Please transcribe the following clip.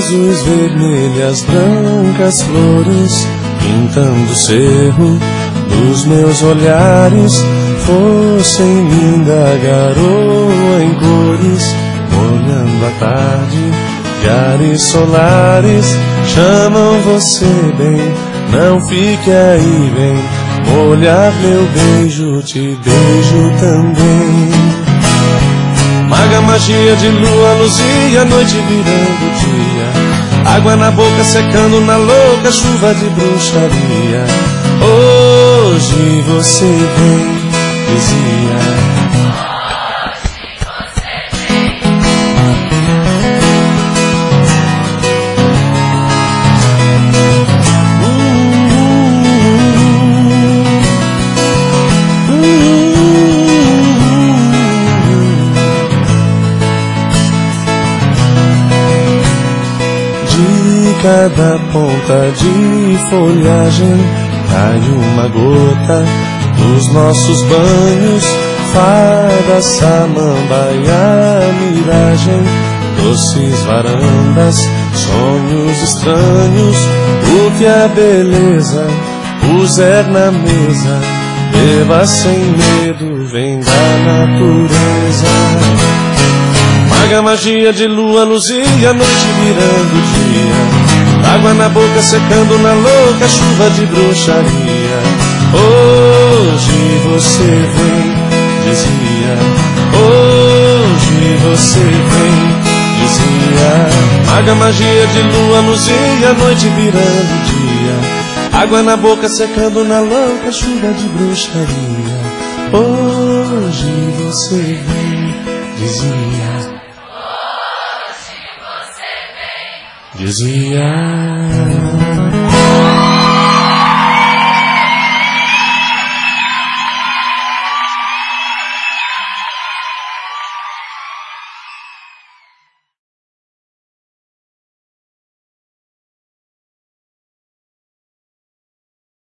azuis, vermelhas, brancas flores, pintando o cerro dos meus olhares. Fossem linda garoa em cores, molhando a tarde de ares solares. Chamam você bem, não fique aí, vem molhar meu beijo, te beijo também. Maga magia de lua, luzia, noite virando dia, água na boca secando na louca chuva de bruxaria. Hoje você vem, dizia. Cada ponta de folhagem cai uma gota nos nossos banhos. Fada, samambaia, miragem, doces varandas, sonhos estranhos. O que é beleza, puser na mesa, beba sem medo, vem da natureza. Maga magia de lua, luzia, noite virando dia, água na boca secando na louca chuva de bruxaria. Hoje você vem, dizia. Hoje você vem, dizia. Maga magia de lua, luzia, noite virando dia, água na boca secando na louca chuva de bruxaria. Hoje você vem, dizia. Dizia.